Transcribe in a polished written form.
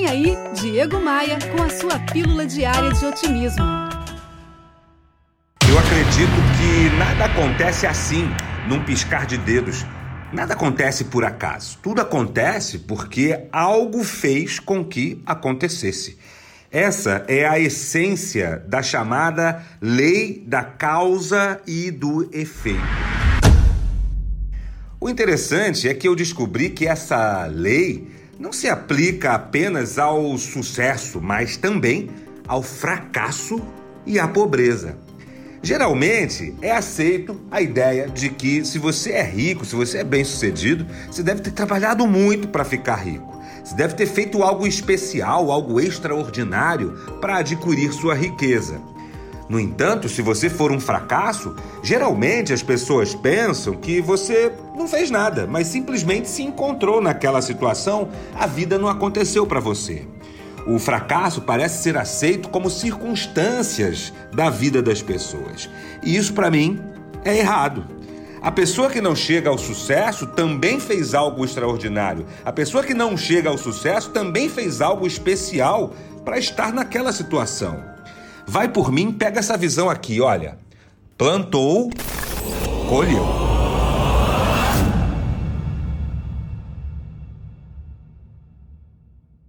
Vem aí, Diego Maia, com a sua pílula diária de otimismo. Eu acredito que nada acontece assim, num piscar de dedos. Nada acontece por acaso. Tudo acontece porque algo fez com que acontecesse. Essa é a essência da chamada lei da causa e do efeito. O interessante é que eu descobri que essa lei não se aplica apenas ao sucesso, mas também ao fracasso e à pobreza. Geralmente é aceito a ideia de que se você é rico, se você é bem-sucedido, você deve ter trabalhado muito para ficar rico. Você deve ter feito algo especial, algo extraordinário para adquirir sua riqueza. No entanto, se você for um fracasso, geralmente as pessoas pensam que você não fez nada, mas simplesmente se encontrou naquela situação, a vida não aconteceu para você. O fracasso parece ser aceito como circunstâncias da vida das pessoas. E isso, para mim, é errado. A pessoa que não chega ao sucesso também fez algo extraordinário. A pessoa que não chega ao sucesso também fez algo especial para estar naquela situação. Vai por mim, pega essa visão aqui, olha. Plantou, colheu.